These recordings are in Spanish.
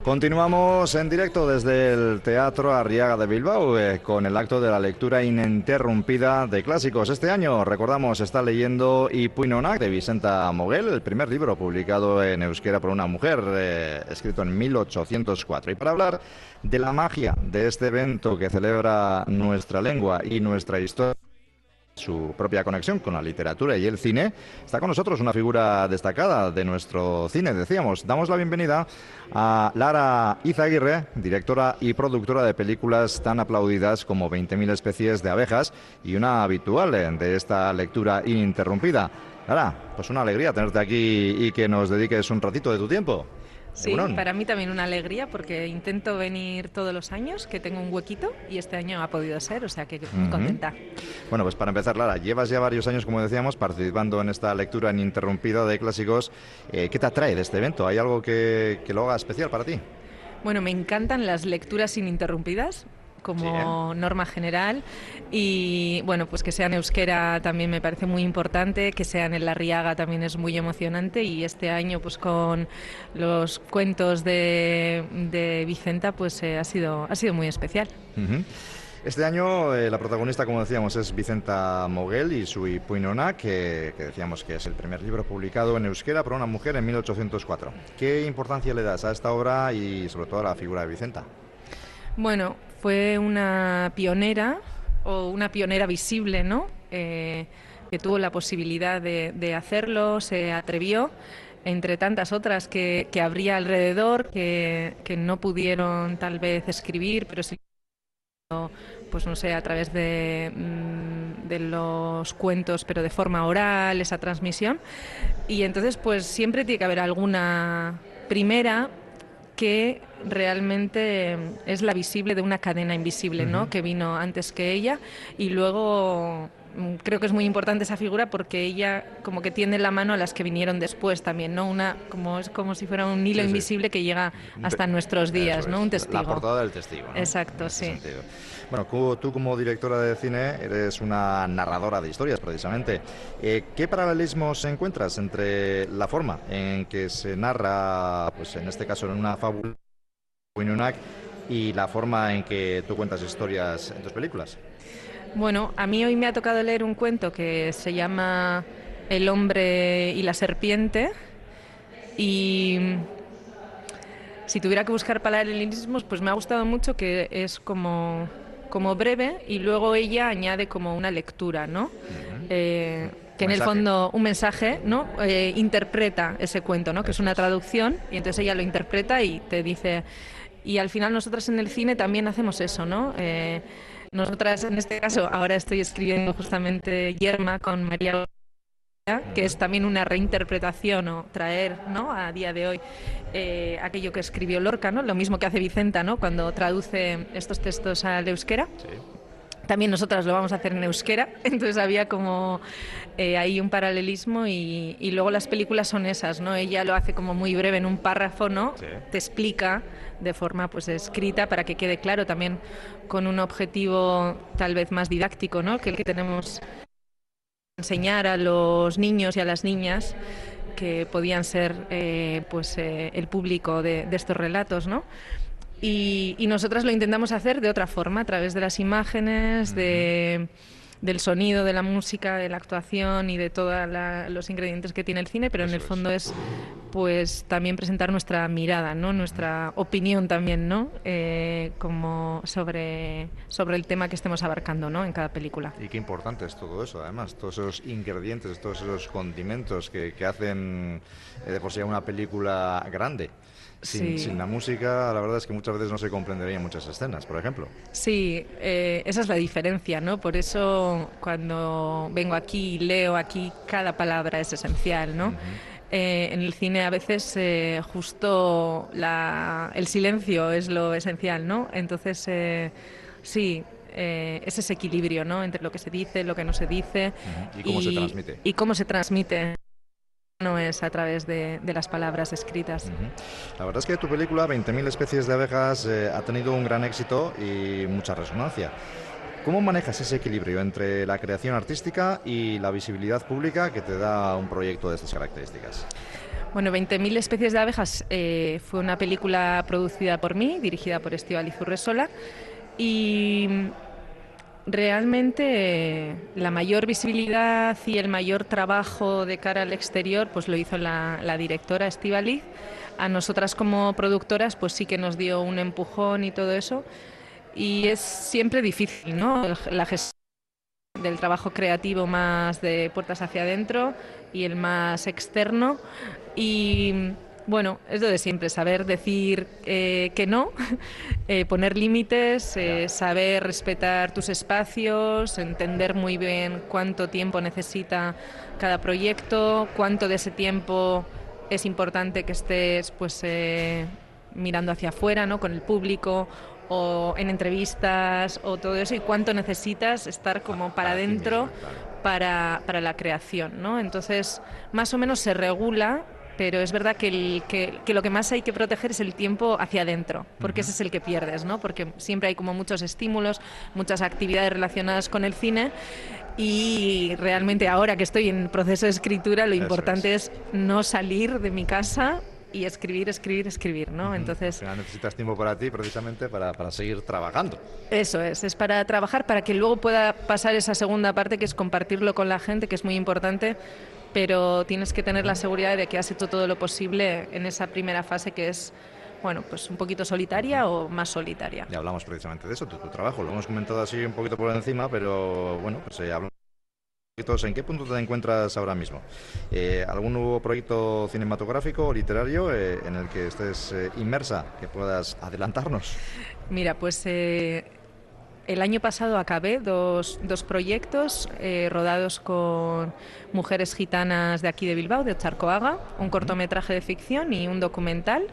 Continuamos en directo desde el Teatro Arriaga de Bilbao con el acto de la lectura ininterrumpida de clásicos. Este año, recordamos, está leyendo Ipuinonak de Vicenta Moguel, el primer libro publicado en euskera por una mujer, escrito en 1804. Y para hablar de la magia de este evento que celebra nuestra lengua y nuestra historia, su propia conexión con la literatura y el cine, está con nosotros una figura destacada de nuestro cine. Decíamos, damos la bienvenida a Lara Izaguirre, directora y productora de películas tan aplaudidas como 20.000 especies de abejas y una habitual de esta lectura ininterrumpida. Lara, pues una alegría tenerte aquí y que nos dediques un ratito de tu tiempo. Sí, para mí también una alegría porque intento venir todos los años, que tengo un huequito y este año ha podido ser, o sea que muy contenta. Bueno, pues para empezar, Lara, llevas ya varios años, como decíamos, participando en esta lectura ininterrumpida de clásicos. ¿Qué te atrae de este evento? ¿Hay algo que lo haga especial para ti? Bueno, me encantan las lecturas ininterrumpidas como norma general y bueno, pues que sean euskera también me parece muy importante, que sean en la Arriaga también es muy emocionante y este año pues con los cuentos de Vicenta pues ha sido muy especial. Este año la protagonista, como decíamos, es Vicenta Moguel y su Ipuinonak, que decíamos que es el primer libro publicado en euskera por una mujer en 1804. ¿Qué importancia le das a esta obra y sobre todo a la figura de Vicenta? Bueno, fue una pionera o una pionera visible, ¿no? Que tuvo la posibilidad de hacerlo, se atrevió, entre tantas otras que habría alrededor, que no pudieron tal vez escribir, pero sí, pues no sé, a través de los cuentos, pero de forma oral, esa transmisión. Y entonces, pues siempre tiene que haber alguna primera que realmente es la visible de una cadena invisible, ¿no? Que vino antes que ella y luego creo que es muy importante esa figura porque ella como que tiende la mano a las que vinieron después también, ¿no? Es como si fuera un hilo invisible que llega hasta nuestros días, ¿no? Un testigo. La portada del testigo, ¿no? Exacto, sí. Sentido. Bueno, tú como directora de cine eres una narradora de historias, precisamente. ¿Qué paralelismos encuentras entre la forma en que se narra, pues en este caso en una fábula, y la forma en que tú cuentas historias en tus películas? Bueno, a mí hoy me ha tocado leer un cuento que se llama El hombre y la serpiente y si tuviera que buscar paralelismos, pues me ha gustado mucho que es como breve y luego ella añade como una lectura, ¿no? Que en el fondo un mensaje, ¿no? Interpreta ese cuento, ¿no? Que es una traducción y entonces ella lo interpreta y te dice... Y al final nosotras en el cine también hacemos eso, ¿no? Nosotras en este caso ahora estoy escribiendo justamente Yerma con María, que es también una reinterpretación o traer, ¿no? A día de hoy aquello que escribió Lorca, ¿no? Lo mismo que hace Vicenta, ¿no? Cuando traduce estos textos al euskera. Sí. También nosotras lo vamos a hacer en euskera, entonces había como ahí un paralelismo y luego las películas son esas, ¿no? Ella lo hace como muy breve en un párrafo, ¿no? Sí. Te explica de forma pues escrita para que quede claro, también con un objetivo tal vez más didáctico, ¿no? Que el que tenemos enseñar a los niños y a las niñas que podían ser el público de estos relatos, ¿no? Y nosotras lo intentamos hacer de otra forma, a través de las imágenes, del sonido, de la música, de la actuación y de todos los ingredientes que tiene el cine, pero en el fondo es pues también presentar nuestra mirada, ¿no? Nuestra opinión también, ¿no? Como sobre el tema que estemos abarcando, ¿no? En cada película. Y qué importante es todo eso, además, todos esos ingredientes, todos esos condimentos que hacen de por sí una película grande. Sin la música, la verdad es que muchas veces no se comprenderían muchas escenas, por ejemplo. Sí, esa es la diferencia, ¿no? Por eso cuando vengo aquí y leo aquí, cada palabra es esencial, ¿no? En el cine a veces justo el silencio es lo esencial, ¿no? Entonces, sí, es ese equilibrio, ¿no? Entre lo que se dice, lo que no se dice. ¿Y cómo se transmite? Y cómo se transmite. No es a través de las palabras escritas. La verdad es que tu película, 20.000 especies de abejas, ha tenido un gran éxito y mucha resonancia. ¿Cómo manejas ese equilibrio entre la creación artística y la visibilidad pública que te da un proyecto de estas características? Bueno, 20.000 especies de abejas fue una película producida por mí, dirigida por Estíbaliz Urresola, y realmente la mayor visibilidad y el mayor trabajo de cara al exterior pues lo hizo la directora Estíbaliz. A nosotras como productoras pues sí que nos dio un empujón y todo eso, y es siempre difícil, ¿no? La gestión del trabajo creativo más de puertas hacia adentro y el más externo. Y bueno, es lo de siempre, saber decir que no, poner límites, saber respetar tus espacios, entender muy bien cuánto tiempo necesita cada proyecto, cuánto de ese tiempo es importante que estés pues mirando hacia afuera, ¿no? Con el público o en entrevistas o todo eso, y cuánto necesitas estar como para adentro para la creación, ¿no? Entonces, más o menos se regula, pero es verdad que lo que más hay que proteger es el tiempo hacia adentro, porque ese es el que pierdes, ¿no? Porque siempre hay como muchos estímulos, muchas actividades relacionadas con el cine, y realmente ahora que estoy en proceso de escritura, lo importante es no salir de mi casa y escribir, ¿no? Entonces, al final necesitas tiempo para ti, precisamente para seguir trabajando. Eso es para trabajar, para que luego pueda pasar esa segunda parte, que es compartirlo con la gente, que es muy importante, pero tienes que tener la seguridad de que has hecho todo lo posible en esa primera fase, que es, bueno, pues un poquito solitaria o más solitaria. Ya hablamos precisamente de eso, de tu trabajo, lo hemos comentado así un poquito por encima, pero bueno, pues hablamos. ¿En qué punto te encuentras ahora mismo? ¿Algún nuevo proyecto cinematográfico o literario en el que estés inmersa, que puedas adelantarnos? Mira, pues el año pasado acabé dos proyectos rodados con mujeres gitanas de aquí de Bilbao, de Otxarkoaga, un cortometraje de ficción y un documental.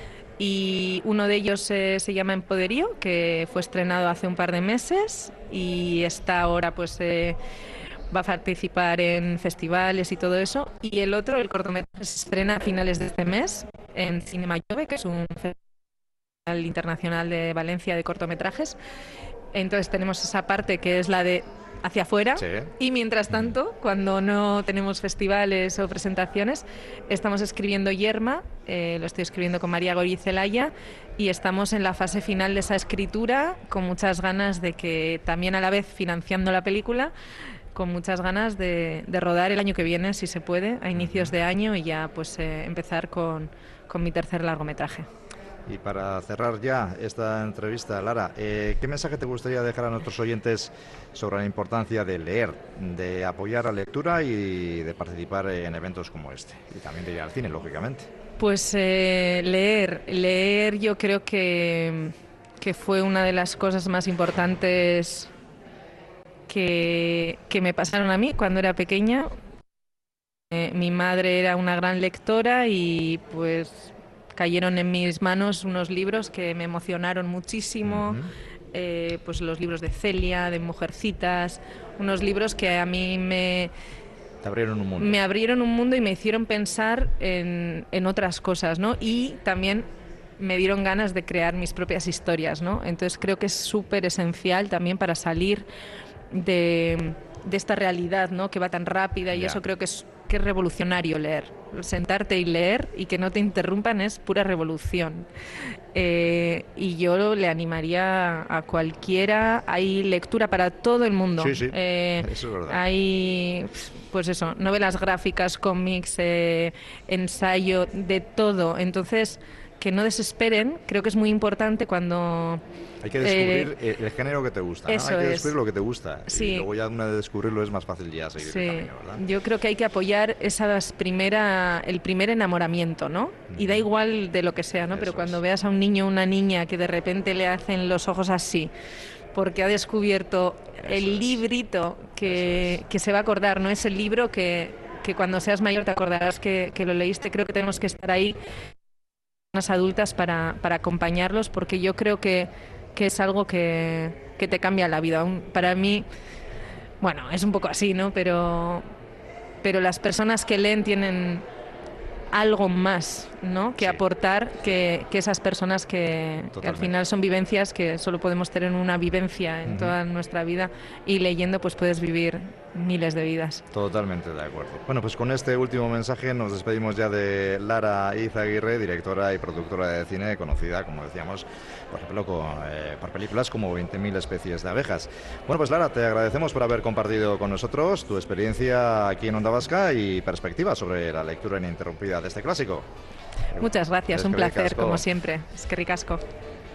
Y uno de ellos se llama Empoderío, que fue estrenado hace un par de meses y está ahora pues va a participar en festivales y todo eso. Y el otro, el cortometraje, se estrena a finales de este mes en Cinema Jove, que es un festival internacional de Valencia de cortometrajes. Entonces tenemos esa parte que es la de hacia afuera, sí. Y mientras tanto, cuando no tenemos festivales o presentaciones, estamos escribiendo Yerma, lo estoy escribiendo con María Goizelaya, y estamos en la fase final de esa escritura, con muchas ganas de que también, a la vez financiando la película, con muchas ganas de rodar el año que viene, si se puede, a inicios de año, y ya pues empezar con mi tercer largometraje. Y para cerrar ya esta entrevista, Lara, ¿qué mensaje te gustaría dejar a nuestros oyentes sobre la importancia de leer, de apoyar la lectura y de participar en eventos como este? Y también de ir al cine, lógicamente. Pues leer yo creo que fue una de las cosas más importantes que me pasaron a mí cuando era pequeña. Mi madre era una gran lectora y pues cayeron en mis manos unos libros que me emocionaron muchísimo, pues los libros de Celia, de Mujercitas, unos libros que a mí me abrieron un mundo. Me abrieron un mundo y me hicieron pensar en otras cosas, ¿no? Y también me dieron ganas de crear mis propias historias, ¿no? Entonces creo que es súper esencial también para salir de esta realidad, ¿no?, que va tan rápida, y eso creo que es revolucionario leer. Sentarte y leer y que no te interrumpan es pura revolución. Y yo le animaría a cualquiera. Hay lectura para todo el mundo. Sí, eso es verdad. Hay, pues eso, novelas gráficas, cómics, ensayo, de todo. Entonces, que no desesperen. Creo que es muy importante cuando... Hay que descubrir el género que te gusta, ¿no? Hay que descubrir lo que te gusta. Sí. Y luego ya una vez de descubrirlo es más fácil ya seguir el camino, ¿verdad? Yo creo que hay que apoyar el primer enamoramiento, ¿no? Y da igual de lo que sea, ¿no? Pero cuando veas a un niño o una niña que de repente le hacen los ojos así, porque ha descubierto el librito que se va a acordar, ¿no? Es el libro que cuando seas mayor te acordarás que lo leíste. Creo que tenemos que estar ahí, las adultas, para acompañarlos, porque yo creo que es algo que te cambia la vida. Para mí, bueno, es un poco así, ¿no? Pero las personas que leen tienen algo más ¿no?, que Sí. aportar que esas personas que al Totalmente. final son vivencias que solo podemos tener una vivencia en toda nuestra vida, y leyendo pues puedes vivir miles de vidas. Totalmente de acuerdo. Bueno, pues con este último mensaje nos despedimos ya de Lara Izaguirre, directora y productora de cine, conocida, como decíamos, por ejemplo, por películas como 20.000 especies de abejas. Bueno, pues Lara, te agradecemos por haber compartido con nosotros tu experiencia aquí en Onda Vasca y perspectivas sobre la lectura ininterrumpida de este clásico. Muchas gracias, un Eskerrik placer asko. como siempre. Es que ricasco.